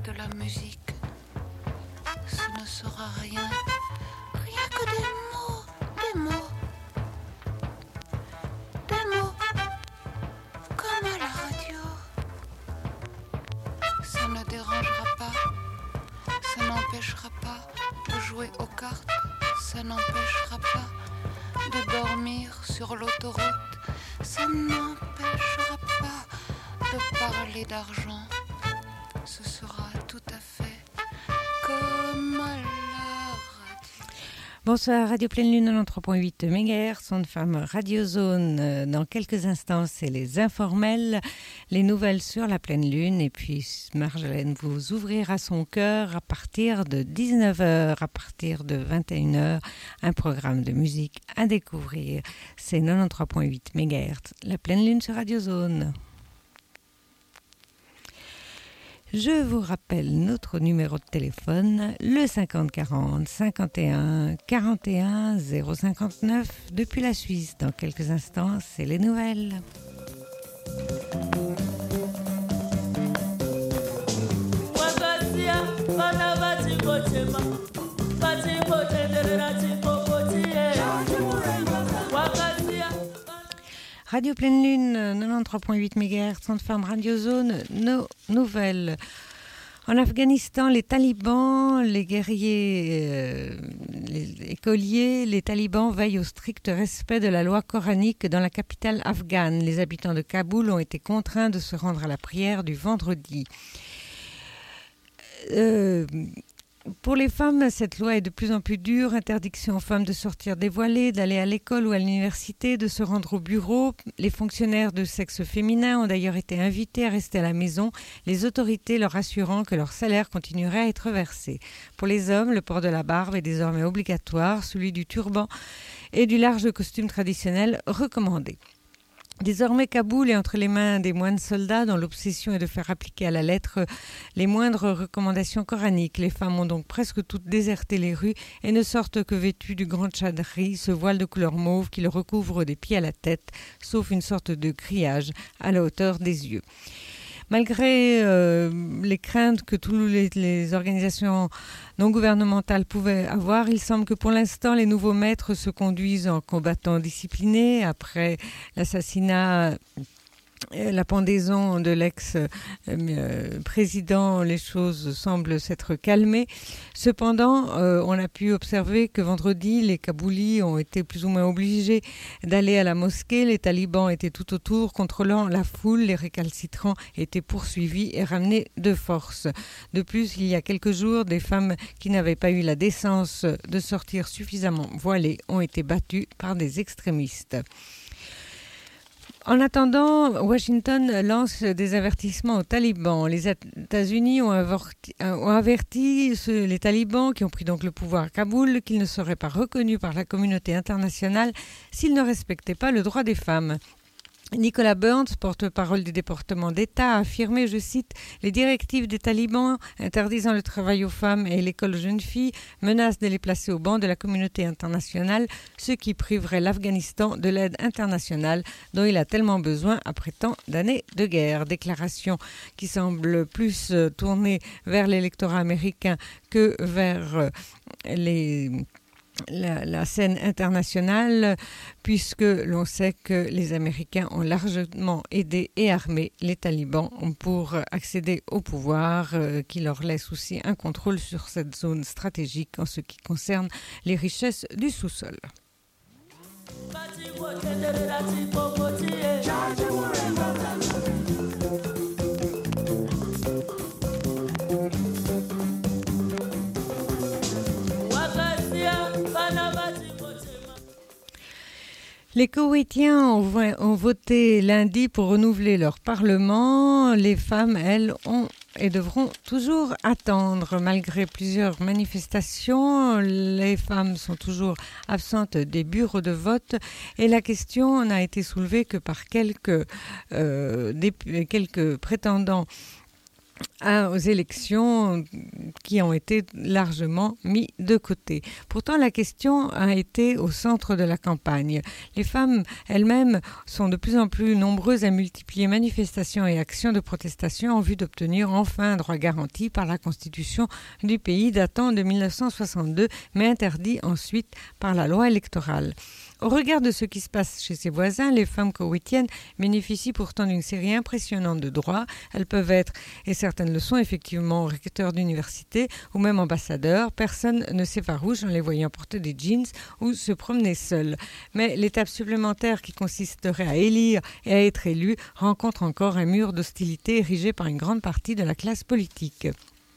de la musique. Ce ne sera rien, rien que des mots, des mots. Des mots, comme à la radio. Ça ne dérangera pas, ça n'empêchera pas de jouer aux cartes, ça n'empêchera pas de dormir sur l'autoroute, ça n'empêchera pas de parler d'argent. Ce sera tout à fait comme à la radio. Bonsoir, Radio Pleine Lune 93.8 MHz, son femme Radio Zone. Dans quelques instants, c'est les informels, les nouvelles sur la Pleine Lune. Et puis Marjolaine vous ouvrira son cœur à partir de 19h, à partir de 21h, un programme de musique à découvrir. C'est 93.8 MHz, la Pleine Lune sur Radio Zone. Je vous rappelle notre numéro de téléphone, le 50 40 51 41 059 depuis la Suisse. Dans quelques instants, c'est les nouvelles. Radio Pleine Lune, 93.8 MHz, Centre Femme Radio Zone, nos nouvelles. En Afghanistan, les talibans, les guerriers, les écoliers, les talibans veillent au strict respect de la loi coranique dans la capitale afghane. Les habitants de Kaboul ont été contraints de se rendre à la prière du vendredi. Pour les femmes, cette loi est de plus en plus dure. Interdiction aux femmes de sortir dévoilées, d'aller à l'école ou à l'université, de se rendre au bureau. Les fonctionnaires de sexe féminin ont d'ailleurs été invités à rester à la maison, les autorités leur assurant que leur salaire continuerait à être versé. Pour les hommes, le port de la barbe est désormais obligatoire, celui du turban et du large costume traditionnel recommandé. Désormais, Kaboul est entre les mains des moines soldats dont l'obsession est de faire appliquer à la lettre les moindres recommandations coraniques. Les femmes ont donc presque toutes déserté les rues et ne sortent que vêtues du grand tchadri, ce voile de couleur mauve qui le recouvre des pieds à la tête, sauf une sorte de grillage à la hauteur des yeux. Malgré les craintes que toutes les organisations non gouvernementales pouvaient avoir, il semble que pour l'instant, les nouveaux maîtres se conduisent en combattants disciplinés. Après l'assassinat, la pendaison de l'ex-président, les choses semblent s'être calmées. Cependant, on a pu observer que vendredi, les Kaboulis ont été plus ou moins obligés d'aller à la mosquée. Les talibans étaient tout autour, contrôlant la foule. Les récalcitrants étaient poursuivis et ramenés de force. De plus, il y a quelques jours, des femmes qui n'avaient pas eu la décence de sortir suffisamment voilées ont été battues par des extrémistes. En attendant, Washington lance des avertissements aux talibans. Les États-Unis ont averti les talibans qui ont pris donc le pouvoir à Kaboul qu'ils ne seraient pas reconnus par la communauté internationale s'ils ne respectaient pas le droit des femmes. Nicolas Burns, porte-parole du département d'État, a affirmé, je cite, « Les directives des talibans interdisant le travail aux femmes et l'école aux jeunes filles menacent de les placer au banc de la communauté internationale, ce qui priverait l'Afghanistan de l'aide internationale dont il a tellement besoin après tant d'années de guerre. » Déclaration qui semble plus tournée vers l'électorat américain que vers la scène internationale, puisque l'on sait que les Américains ont largement aidé et armé les talibans pour accéder au pouvoir, qui leur laisse aussi un contrôle sur cette zone stratégique en ce qui concerne les richesses du sous-sol. Les Koweïtiens ont voté lundi pour renouveler leur parlement. Les femmes, elles, ont et devront toujours attendre. Malgré plusieurs manifestations, les femmes sont toujours absentes des bureaux de vote et la question n'a été soulevée que par quelques prétendants aux élections qui ont été largement mis de côté. Pourtant, la question a été au centre de la campagne. Les femmes elles-mêmes sont de plus en plus nombreuses à multiplier manifestations et actions de protestation en vue d'obtenir enfin un droit garanti par la Constitution du pays datant de 1962, mais interdit ensuite par la loi électorale. Au regard de ce qui se passe chez ses voisins, les femmes koweïtiennes bénéficient pourtant d'une série impressionnante de droits. Elles peuvent être, et certaines le sont effectivement, recteurs d'université ou même ambassadeurs. Personne ne s'effarouche en les voyant porter des jeans ou se promener seules. Mais l'étape supplémentaire qui consisterait à élire et à être élu rencontre encore un mur d'hostilité érigé par une grande partie de la classe politique.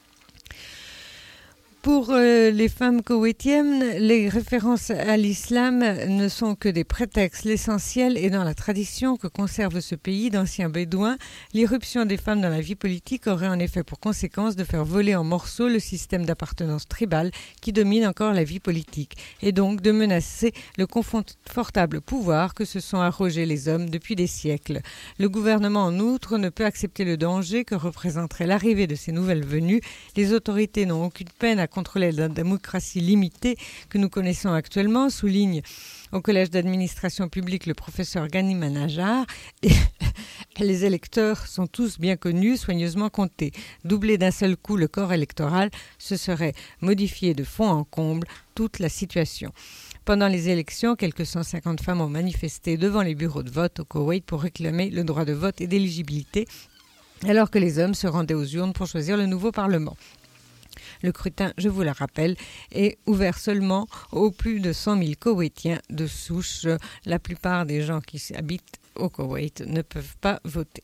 Pour les femmes koweïtiennes, les références à l'islam ne sont que des prétextes. L'essentiel est dans la tradition que conserve ce pays d'anciens bédouins. L'irruption des femmes dans la vie politique aurait en effet pour conséquence de faire voler en morceaux le système d'appartenance tribale qui domine encore la vie politique, et donc de menacer le confortable pouvoir que se sont arrogés les hommes depuis des siècles. Le gouvernement, en outre, ne peut accepter le danger que représenterait l'arrivée de ces nouvelles venues. Les autorités n'ont aucune peine à contrôler la démocratie limitée que nous connaissons actuellement, souligne au Collège d'administration publique le professeur Ghani Manajar. Les électeurs sont tous bien connus, soigneusement comptés. Doubler d'un seul coup le corps électoral, ce serait modifier de fond en comble toute la situation. Pendant les élections, quelques 150 femmes ont manifesté devant les bureaux de vote au Koweït pour réclamer le droit de vote et d'éligibilité, alors que les hommes se rendaient aux urnes pour choisir le nouveau Parlement. Le scrutin, je vous le rappelle, est ouvert seulement aux plus de 100 000 Koweïtiens de souche. La plupart des gens qui habitent au Koweït ne peuvent pas voter.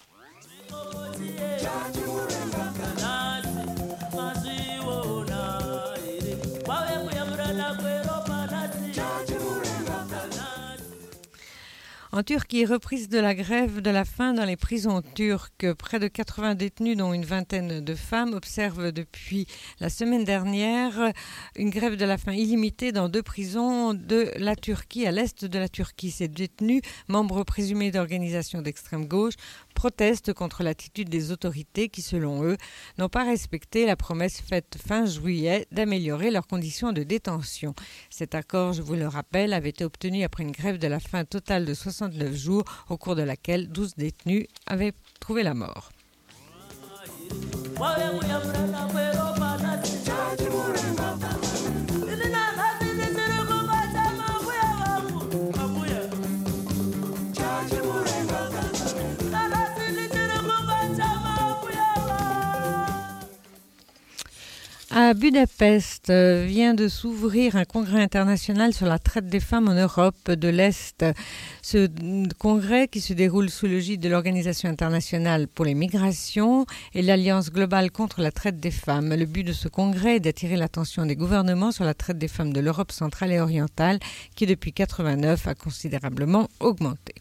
En Turquie, reprise de la grève de la faim dans les prisons turques. Près de 80 détenus, dont une vingtaine de femmes, observent depuis la semaine dernière une grève de la faim illimitée dans 2 prisons de la Turquie, à l'est de la Turquie. Ces détenus, membres présumés d'organisations d'extrême gauche, protestent contre l'attitude des autorités qui, selon eux, n'ont pas respecté la promesse faite fin juillet d'améliorer leurs conditions de détention. Cet accord, je vous le rappelle, avait été obtenu après une grève de la faim totale de 69 jours, au cours de laquelle 12 détenus avaient trouvé la mort. À Budapest vient de s'ouvrir un congrès international sur la traite des femmes en Europe de l'Est. Ce congrès, qui se déroule sous l'égide de l'Organisation internationale pour les migrations et l'Alliance globale contre la traite des femmes. Le but de ce congrès est d'attirer l'attention des gouvernements sur la traite des femmes de l'Europe centrale et orientale, qui depuis 1989 a considérablement augmenté.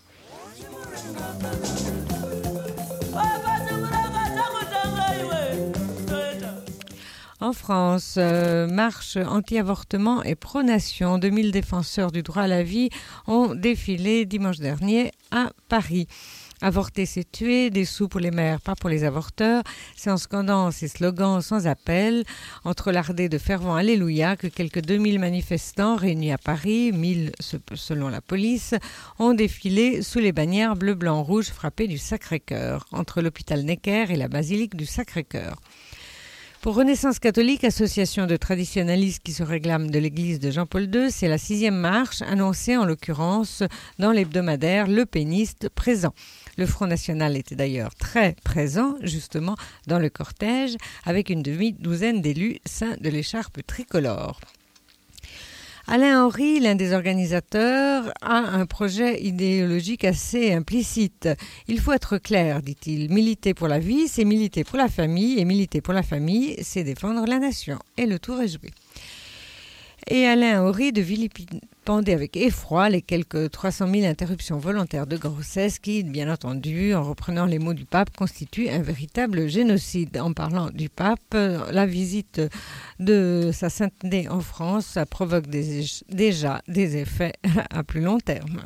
En France, marche anti-avortement et pronation. 2000 défenseurs du droit à la vie ont défilé dimanche dernier à Paris. Avorter, c'est tuer, des sous pour les mères, pas pour les avorteurs. C'est en scandant ces slogans sans appel, entrelardés de fervents alléluia, que quelques 2000 manifestants réunis à Paris, 1000 selon la police, ont défilé sous les bannières bleu, blanc, rouge frappées du Sacré-Cœur, entre l'hôpital Necker et la basilique du Sacré-Cœur. Pour Renaissance catholique, association de traditionalistes qui se réclament de l'église de Jean-Paul II, c'est la 6e marche, annoncée en l'occurrence dans l'hebdomadaire Le Péniste présent. Le Front National était d'ailleurs très présent, justement, dans le cortège, avec une demi-douzaine d'élus ceints de l'écharpe tricolore. Alain Henry, l'un des organisateurs, a un projet idéologique assez implicite. Il faut être clair, dit-il. Militer pour la vie, c'est militer pour la famille, et militer pour la famille, c'est défendre la nation. Et le tour est joué. Et Alain Henry de vilipender avec effroi les quelques 300 000 interruptions volontaires de grossesse qui, bien entendu, en reprenant les mots du pape, constituent un véritable génocide. En parlant du pape, la visite de sa sainteté en France, ça provoque déjà des effets à plus long terme.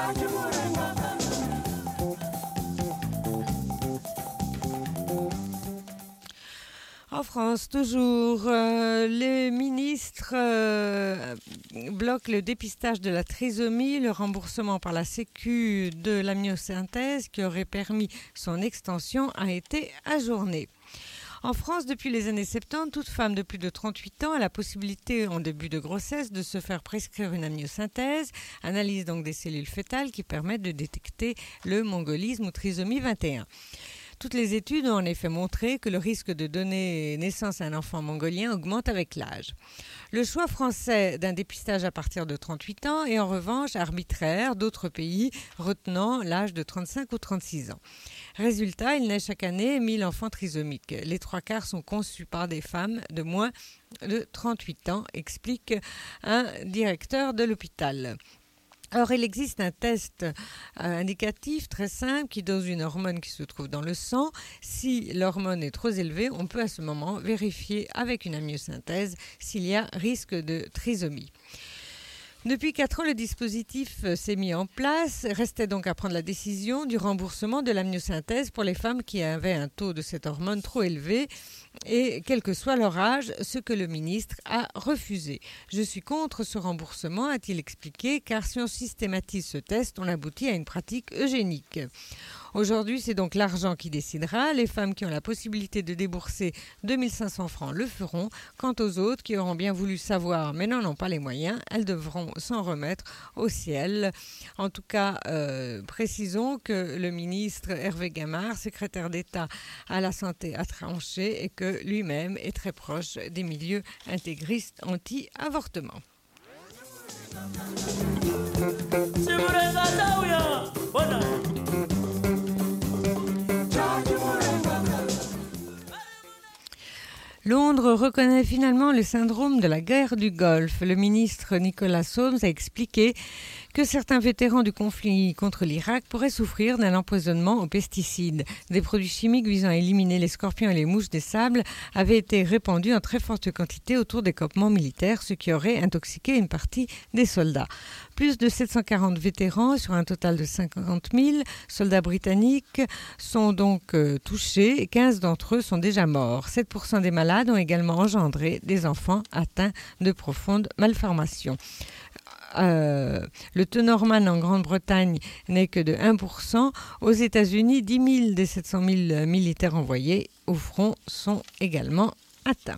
En France, toujours, les ministres bloquent le dépistage de la trisomie, le remboursement par la Sécu de l'amniosynthèse qui aurait permis son extension a été ajourné. En France, depuis les années 70, toute femme de plus de 38 ans a la possibilité, en début de grossesse, de se faire prescrire une amniosynthèse, analyse donc des cellules fœtales qui permettent de détecter le mongolisme ou trisomie 21. Toutes les études ont en effet montré que le risque de donner naissance à un enfant mongolien augmente avec l'âge. Le choix français d'un dépistage à partir de 38 ans est en revanche arbitraire, d'autres pays retenant l'âge de 35 ou 36 ans. Résultat, il naît chaque année 1000 enfants trisomiques. Les 3/4 sont conçus par des femmes de moins de 38 ans, explique un directeur de l'hôpital. Or, il existe un test indicatif très simple qui dose une hormone qui se trouve dans le sang. Si l'hormone est trop élevée, on peut à ce moment vérifier avec une amniosynthèse s'il y a risque de trisomie. Depuis 4 ans, le dispositif s'est mis en place. Restait donc à prendre la décision du remboursement de l'amniosynthèse pour les femmes qui avaient un taux de cette hormone trop élevé et quel que soit leur âge, ce que le ministre a refusé. Je suis contre ce remboursement, a-t-il expliqué, car si on systématise ce test, on aboutit à une pratique eugénique. Aujourd'hui, c'est donc l'argent qui décidera. Les femmes qui ont la possibilité de débourser 2500 francs le feront. Quant aux autres qui auront bien voulu savoir mais n'en ont pas les moyens, elles devront s'en remettre au ciel. En tout cas, précisons que le ministre Hervé Gamard, secrétaire d'État à la santé, a tranché et que lui-même est très proche des milieux intégristes anti-avortement. Londres reconnaît finalement le syndrome de la guerre du Golfe. Le ministre Nicolas Soames a expliqué que certains vétérans du conflit contre l'Irak pourraient souffrir d'un empoisonnement aux pesticides. Des produits chimiques visant à éliminer les scorpions et les mouches des sables avaient été répandus en très forte quantité autour des campements militaires, ce qui aurait intoxiqué une partie des soldats. Plus de 740 vétérans sur un total de 50 000 soldats britanniques sont donc touchés et 15 d'entre eux sont déjà morts. 7% des malades ont également engendré des enfants atteints de profondes malformations. Le Tenorman en Grande-Bretagne n'est que de 1%. Aux États-Unis, 10 000 des 700 000 militaires envoyés au front sont également atteints.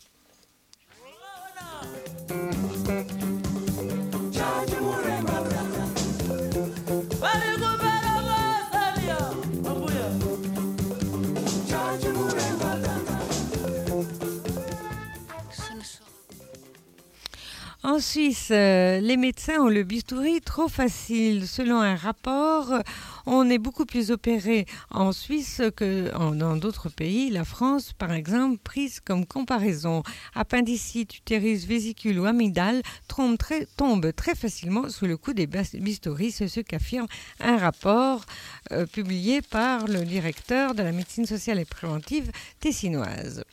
En Suisse, les médecins ont le bistouri trop facile. Selon un rapport, on est beaucoup plus opéré en Suisse que dans d'autres pays. La France, par exemple, prise comme comparaison. Appendicite, utérus, vésicule ou amygdale tombent très facilement sous le coup des bistouris. C'est ce qu'affirme un rapport publié par le directeur de la médecine sociale et préventive tessinoise.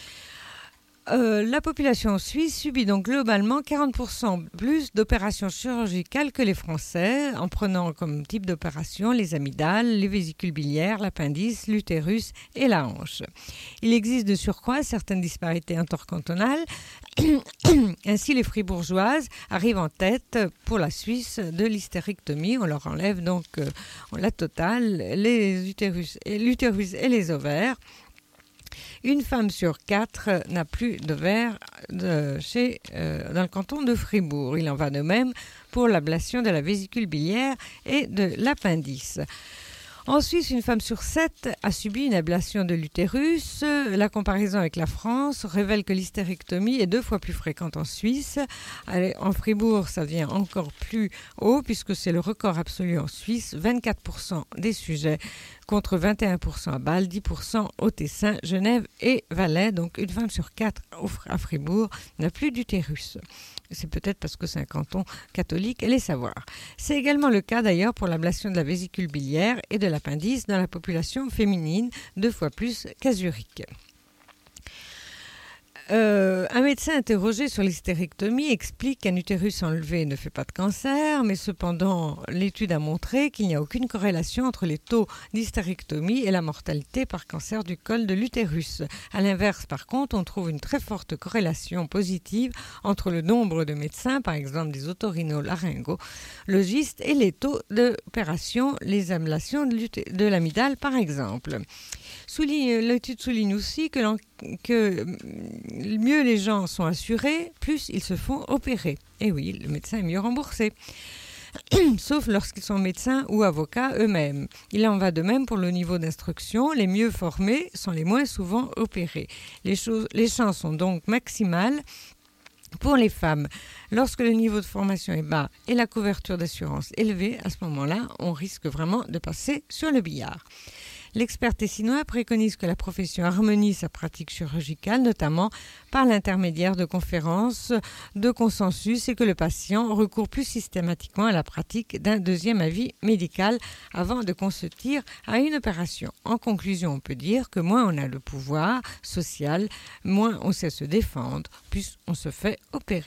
La population suisse subit donc globalement 40% plus d'opérations chirurgicales que les Français, en prenant comme type d'opération les amygdales, les vésicules biliaires, l'appendice, l'utérus et la hanche. Il existe de surcroît certaines disparités intercantonales. Ainsi, les fribourgeoises arrivent en tête pour la Suisse de l'hystérectomie. On leur enlève donc la totale, l'utérus et les ovaires. Une femme sur 4 n'a plus d'ovaires dans le canton de Fribourg. Il en va de même pour l'ablation de la vésicule biliaire et de l'appendice. En Suisse, une femme sur 7 a subi une ablation de l'utérus. La comparaison avec la France révèle que l'hystérectomie est 2 fois plus fréquente en Suisse. En Fribourg, ça devient encore plus haut puisque c'est le record absolu en Suisse. 24% des sujets contre 21% à Bâle, 10% au Tessin, Genève et Valais. Donc une femme sur 4 à Fribourg n'a plus d'utérus. C'est peut-être parce que c'est un canton catholique, allez savoir. C'est également le cas d'ailleurs pour l'ablation de la vésicule biliaire et de l'appendice dans la population féminine, 2 fois plus qu'à Zurich. Un médecin interrogé sur l'hystérectomie explique qu'un utérus enlevé ne fait pas de cancer, mais cependant, l'étude a montré qu'il n'y a aucune corrélation entre les taux d'hystérectomie et la mortalité par cancer du col de l'utérus. À l'inverse, par contre, on trouve une très forte corrélation positive entre le nombre de médecins, par exemple des otorhinolaryngologistes, et les taux d'opération, les ablations de l'amygdale, par exemple. L'étude souligne aussi que mieux les gens sont assurés, plus ils se font opérer. Et oui, le médecin est mieux remboursé. Sauf lorsqu'ils sont médecins ou avocats eux-mêmes. Il en va de même pour le niveau d'instruction. Les mieux formés sont les moins souvent opérés. Les chances sont donc maximales pour les femmes. Lorsque le niveau de formation est bas et la couverture d'assurance élevée, à ce moment-là, on risque vraiment de passer sur le billard. L'expert tessinois préconise que la profession harmonise sa pratique chirurgicale, notamment par l'intermédiaire de conférences de consensus, et que le patient recourt plus systématiquement à la pratique d'un deuxième avis médical avant de consentir à une opération. En conclusion, on peut dire que moins on a le pouvoir social, moins on sait se défendre, plus on se fait opérer.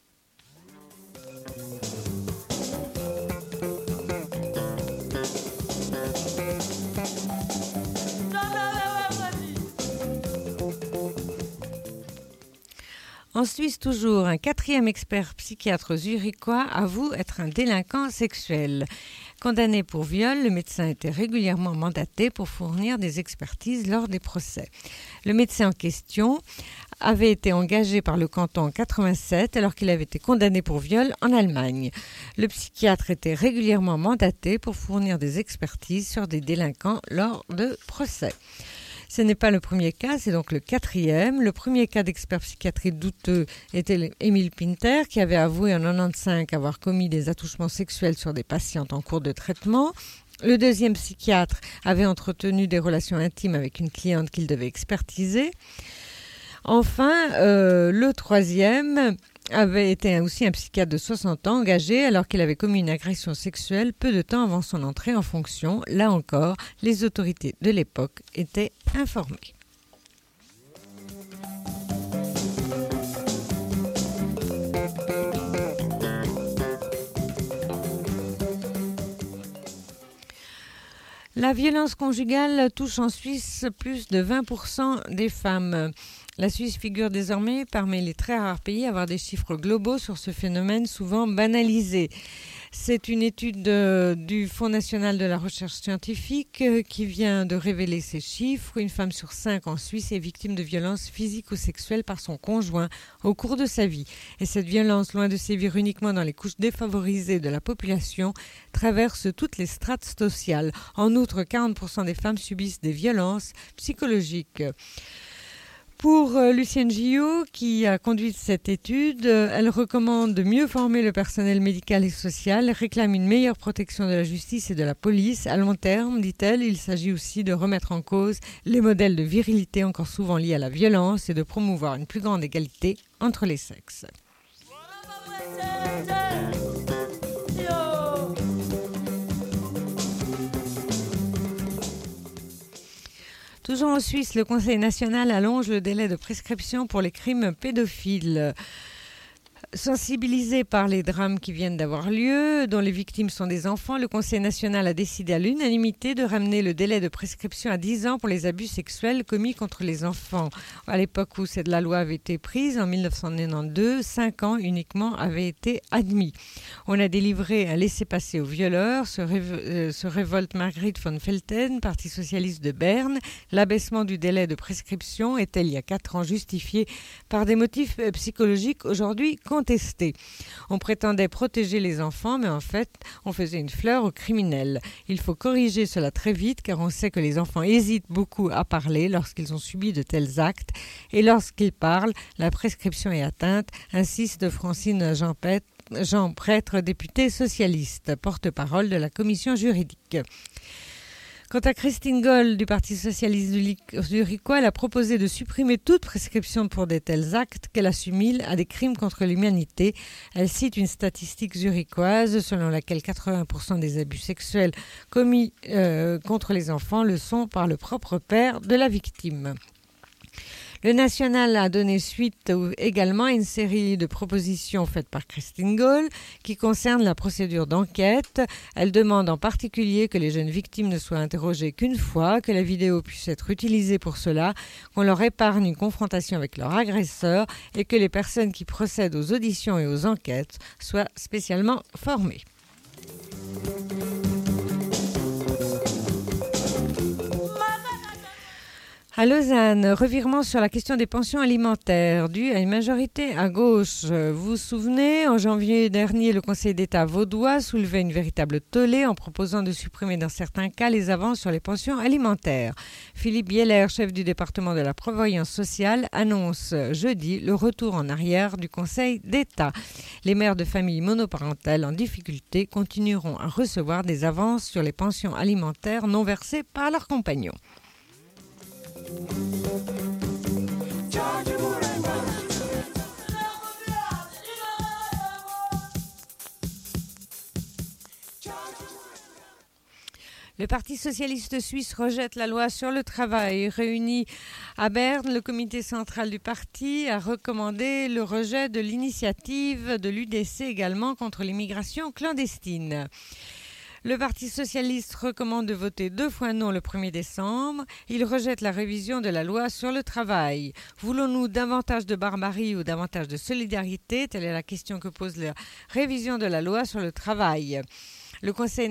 En Suisse toujours, un 4e expert psychiatre zurichois avoue être un délinquant sexuel. Condamné pour viol, le médecin était régulièrement mandaté pour fournir des expertises lors des procès. Le médecin en question avait été engagé par le canton en 1987 alors qu'il avait été condamné pour viol en Allemagne. Le psychiatre était régulièrement mandaté pour fournir des expertises sur des délinquants lors de procès. Ce n'est pas le premier cas, c'est donc le 4e. Le premier cas d'expert psychiatrie douteux était Émile Pinter, qui avait avoué en 1995 avoir commis des attouchements sexuels sur des patientes en cours de traitement. Le 2e psychiatre avait entretenu des relations intimes avec une cliente qu'il devait expertiser. Enfin, le 3e avait été aussi un psychiatre de 60 ans engagé alors qu'il avait commis une agression sexuelle peu de temps avant son entrée en fonction. Là encore, les autorités de l'époque étaient informées. La violence conjugale touche en Suisse plus de 20% des femmes. La Suisse figure désormais parmi les très rares pays à avoir des chiffres globaux sur ce phénomène souvent banalisé. C'est une étude du Fonds national de la recherche scientifique qui vient de révéler ces chiffres. Une femme sur 5 en Suisse est victime de violences physiques ou sexuelles par son conjoint au cours de sa vie. Et cette violence, loin de sévir uniquement dans les couches défavorisées de la population, traverse toutes les strates sociales. En outre, 40% des femmes subissent des violences psychologiques. Pour Lucienne Gillot, qui a conduit cette étude, elle recommande de mieux former le personnel médical et social, elle réclame une meilleure protection de la justice et de la police. À long terme, dit-elle, il s'agit aussi de remettre en cause les modèles de virilité encore souvent liés à la violence et de promouvoir une plus grande égalité entre les sexes. Toujours en Suisse, le Conseil national allonge le délai de prescription pour les crimes pédophiles. Sensibilisé par les drames qui viennent d'avoir lieu, dont les victimes sont des enfants, le Conseil national a décidé à l'unanimité de ramener le délai de prescription à 10 ans pour les abus sexuels commis contre les enfants. À l'époque où cette loi avait été prise, en 1992, 5 ans uniquement avaient été admis. On a délivré un laissez-passer aux violeurs, se révolte Margrit von Felten, Parti socialiste de Berne. L'abaissement du délai de prescription était il y a 4 ans justifié par des motifs psychologiques aujourd'hui contestés. On prétendait protéger les enfants, mais en fait, on faisait une fleur aux criminels. Il faut corriger cela très vite, car on sait que les enfants hésitent beaucoup à parler lorsqu'ils ont subi de tels actes. Et lorsqu'ils parlent, la prescription est atteinte, insiste Francine Jean Prêtre, députée socialiste, porte-parole de la commission juridique. Quant à Christine Goll du Parti socialiste zurichois, elle a proposé de supprimer toute prescription pour de tels actes qu'elle assimile à des crimes contre l'humanité. Elle cite une statistique zurichoise selon laquelle 80% des abus sexuels commis contre les enfants le sont par le propre père de la victime. Le National a donné suite également à une série de propositions faites par Christine Gaulle qui concernent la procédure d'enquête. Elle demande en particulier que les jeunes victimes ne soient interrogées qu'une fois, que la vidéo puisse être utilisée pour cela, qu'on leur épargne une confrontation avec leur agresseur et que les personnes qui procèdent aux auditions et aux enquêtes soient spécialement formées. À Lausanne, revirement sur la question des pensions alimentaires due à une majorité à gauche. Vous vous souvenez, en janvier dernier, le Conseil d'État vaudois soulevait une véritable tollée en proposant de supprimer dans certains cas les avances sur les pensions alimentaires. Philippe Bieler, chef du département de la prévoyance sociale, annonce jeudi le retour en arrière du Conseil d'État. Les mères de familles monoparentales en difficulté continueront à recevoir des avances sur les pensions alimentaires non versées par leurs compagnons. Le Parti socialiste suisse rejette la loi sur le travail. Réuni à Berne, le comité central du parti a recommandé le rejet de l'initiative de l'UDC également contre l'immigration clandestine. Le Parti socialiste recommande de voter 2 fois non le 1er décembre. Il rejette la révision de la loi sur le travail. Voulons-nous davantage de barbarie ou davantage de solidarité ? Telle est la question que pose la révision de la loi sur le travail. Le conseiller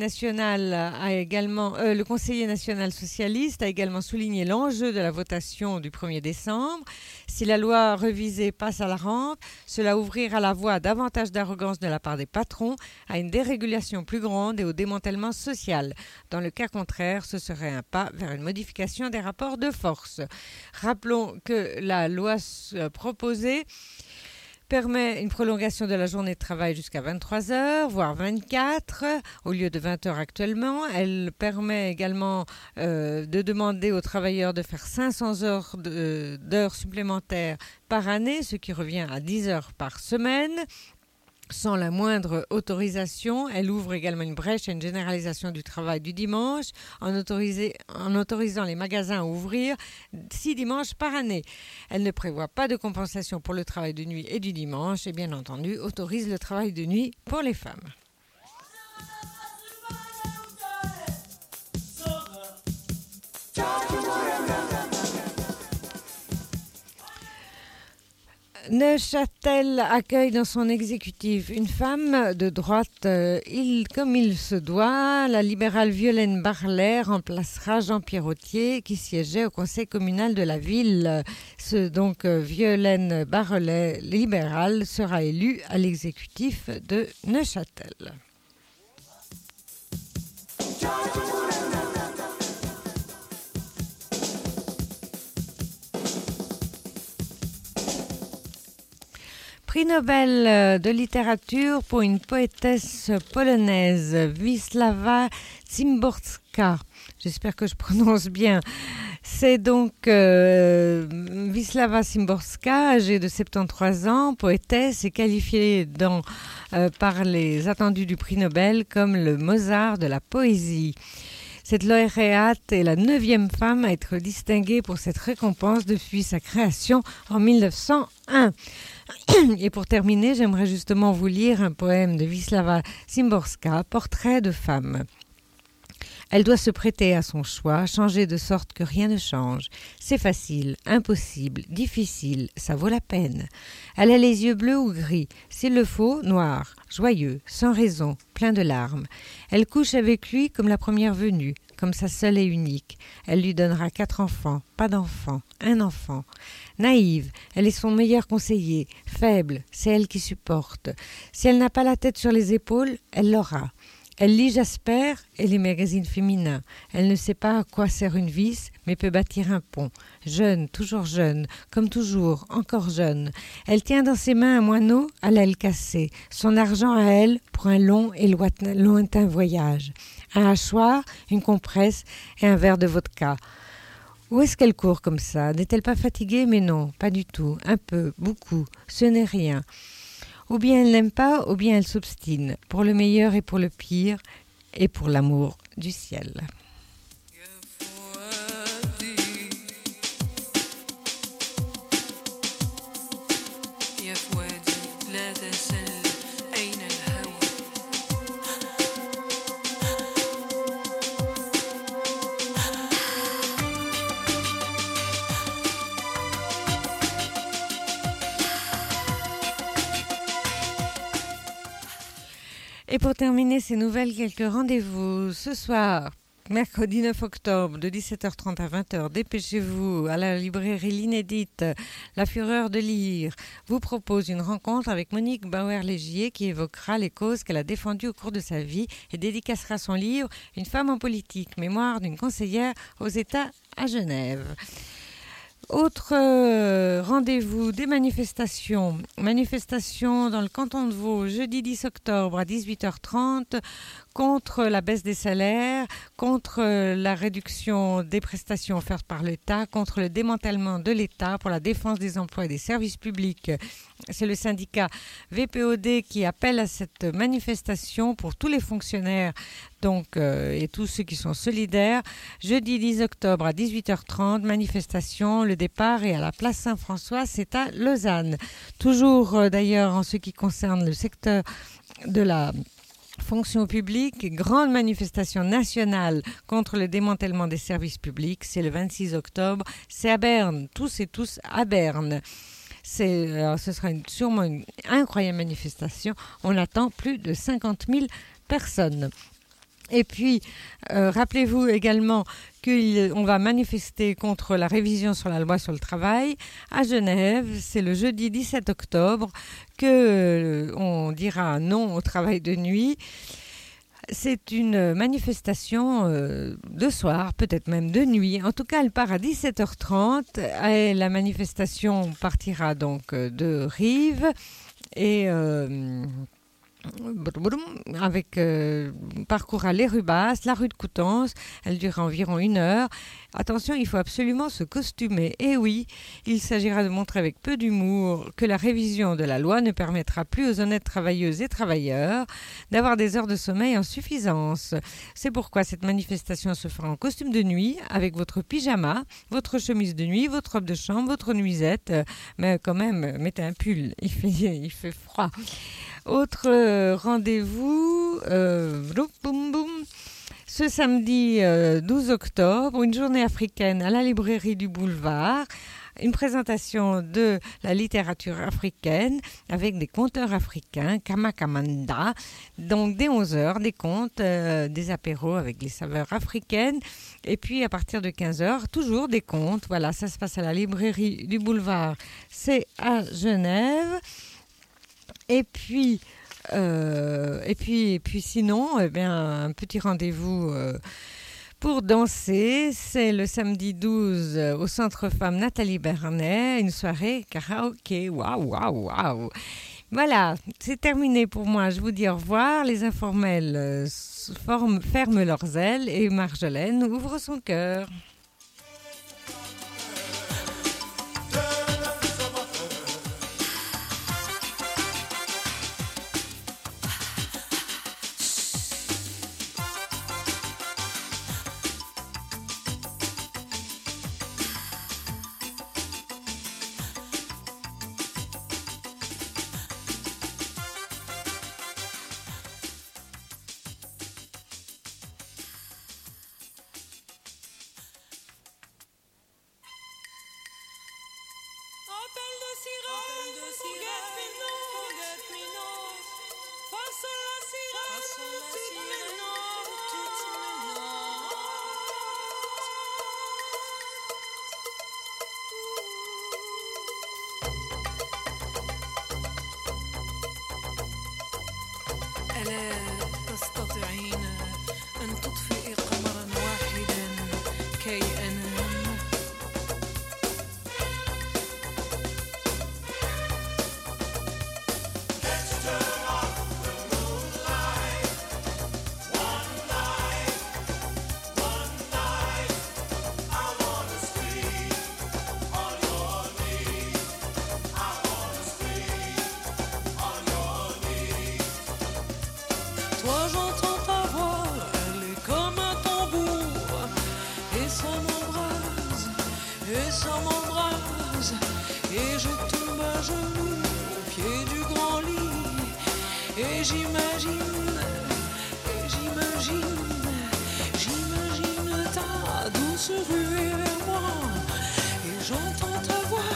national socialiste a également souligné l'enjeu de la votation du 1er décembre. Si la loi révisée passe à la rampe, cela ouvrira la voie à davantage d'arrogance de la part des patrons, à une dérégulation plus grande et au démantèlement social. Dans le cas contraire, ce serait un pas vers une modification des rapports de force. Rappelons que la loi proposée permet une prolongation de la journée de travail jusqu'à 23 heures, voire 24, au lieu de 20 heures actuellement. Elle permet également de demander aux travailleurs de faire 500 heures d'heures supplémentaires par année, ce qui revient à 10 heures par semaine. Sans la moindre autorisation, elle ouvre également une brèche à une généralisation du travail du dimanche en autorisant les magasins à ouvrir 6 dimanches par année. Elle ne prévoit pas de compensation pour le travail de nuit et du dimanche et bien entendu autorise le travail de nuit pour les femmes. Neuchâtel accueille dans son exécutif une femme de droite, comme il se doit. La libérale Violaine Barlet remplacera Jean-Pierre Authier qui siégeait au conseil communal de la ville. Violaine Barlet, libérale, sera élue à l'exécutif de Neuchâtel. Prix Nobel de littérature pour une poétesse polonaise, Wisława Szymborska. J'espère que je prononce bien. C'est donc Wisława Szymborska, âgée de 73 ans, poétesse et qualifiée par les attendus du prix Nobel comme le Mozart de la poésie. Cette lauréate est la 9e femme à être distinguée pour cette récompense depuis sa création en 1901. Et pour terminer, j'aimerais justement vous lire un poème de Wisława Szymborska, Portrait de femme. Elle doit se prêter à son choix, changer de sorte que rien ne change. C'est facile, impossible, difficile, ça vaut la peine. Elle a les yeux bleus ou gris, s'il le faut, noirs, joyeux, sans raison, plein de larmes. Elle couche avec lui comme la première venue, comme sa seule et unique. Elle lui donnera 4 enfants, pas d'enfants, un enfant. Naïve, elle est son meilleur conseiller. Faible, c'est elle qui supporte. Si elle n'a pas la tête sur les épaules, elle l'aura. Elle lit Jasper et les magazines féminins. Elle ne sait pas à quoi sert une vis, mais peut bâtir un pont. Jeune, toujours jeune, comme toujours, encore jeune. Elle tient dans ses mains un moineau à l'aile cassée. Son argent à elle pour un long et lointain voyage. Un hachoir, une compresse et un verre de vodka. Où est-ce qu'elle court comme ça ? N'est-elle pas fatiguée ? Mais non, pas du tout. Un peu, beaucoup. Ce n'est rien. Ou bien elle n'aime pas, ou bien elle s'obstine, pour le meilleur et pour le pire, et pour l'amour du ciel. Et pour terminer ces nouvelles, quelques rendez-vous. Ce soir, mercredi 9 octobre, de 17h30 à 20h, dépêchez-vous à la librairie L'Inédite, La Fureur de lire vous propose une rencontre avec Monique Bauer-Légier qui évoquera les causes qu'elle a défendues au cours de sa vie et dédicacera son livre « Une femme en politique, mémoire d'une conseillère aux États à Genève ». Autre rendez-vous, des manifestations. Manifestation dans le canton de Vaud, jeudi 10 octobre à 18h30, contre la baisse des salaires, contre la réduction des prestations offertes par l'État, contre le démantèlement de l'État pour la défense des emplois et des services publics. C'est le syndicat VPOD qui appelle à cette manifestation pour tous les fonctionnaires et tous ceux qui sont solidaires. Jeudi 10 octobre à 18h30, manifestation, le départ est à la place Saint-François, c'est à Lausanne. Toujours d'ailleurs en ce qui concerne le secteur de la fonction publique, grande manifestation nationale contre le démantèlement des services publics, c'est le 26 octobre, c'est à Berne, tous et tous à Berne. Ce sera sûrement une incroyable manifestation, on attend plus de 50 000 personnes. Et puis, rappelez-vous également qu'on va manifester contre la révision sur la loi sur le travail à Genève. C'est le jeudi 17 octobre qu'on dira non au travail de nuit. C'est une manifestation de soir, peut-être même de nuit. En tout cas, elle part à 17h30. Et la manifestation partira donc de Rives et parcourra les rues basses, la rue de Coutances, elle durera environ 1 heure. Attention, il faut absolument se costumer. Et oui, il s'agira de montrer avec peu d'humour que la révision de la loi ne permettra plus aux honnêtes travailleuses et travailleurs d'avoir des heures de sommeil en suffisance. C'est pourquoi cette manifestation se fera en costume de nuit, avec votre pyjama, votre chemise de nuit, votre robe de chambre, votre nuisette, mais quand même, mettez un pull, il fait froid. Autre rendez-vous, ce samedi 12 octobre, une journée africaine à la librairie du Boulevard, une présentation de la littérature africaine avec des conteurs africains, Kamakamanda, donc dès 11h, des contes, des apéros avec les saveurs africaines, et puis à partir de 15h, toujours des contes. Voilà, ça se passe à la librairie du Boulevard, c'est à Genève. Et puis sinon, un petit rendez-vous pour danser. C'est le samedi 12 au Centre Femmes Nathalie Bernet, une soirée karaoké. Waouh. Voilà, c'est terminé pour moi. Je vous dis au revoir. Les informels ferment leurs ailes et Marjolaine ouvre son cœur. ألا تستطيعين أن تطفئي قمرا واحدا كي أنام؟ Toi j'entends ta voix, elle est comme un tambour, et ça m'embrase, et je tombe à genoux au pied du grand lit, et j'imagine ta douce ruée vers moi, et j'entends ta voix,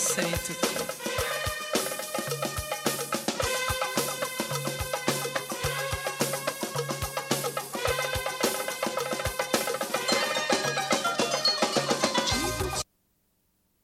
Salut tout le monde.